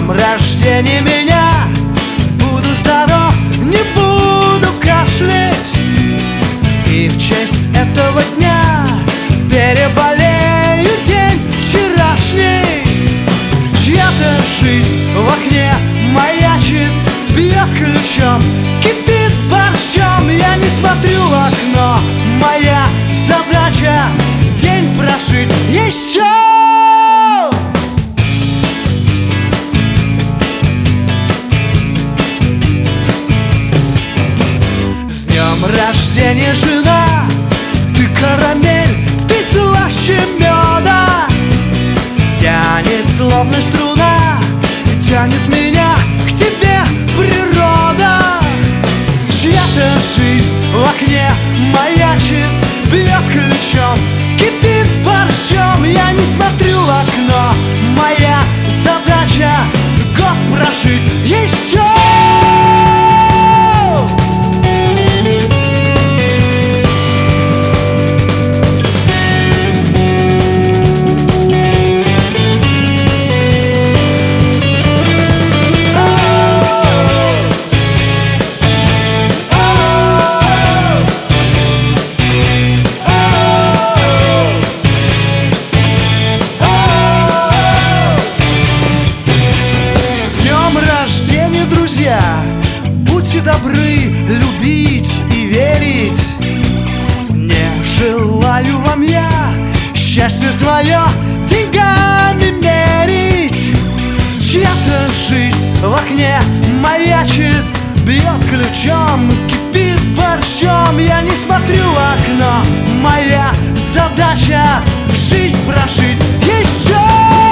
днем рождения меня! Буду здоров, не буду кашлять, и в честь этого дня переболею день вчерашний. Чья-то жизнь в окне маячит, бьет ключом, кипит борщом. Я не смотрю в окно, моя задача день прожить еще. С днем рождения, жена! Ты карамель, ты слаще меда. Тянет словно струна, тянет меня к тебе природа. Чья-то жизнь в окне маячит, бьет ключом, кипит борщом. Я не смотрю в окно, моя задача год прожить еще. Будьте добры любить и верить. Не желаю вам я счастье свое деньгами мерить. Чья-то жизнь в окне маячит, бьет ключом, кипит борщом. Я не смотрю в окно, моя задача жизнь прожить еще.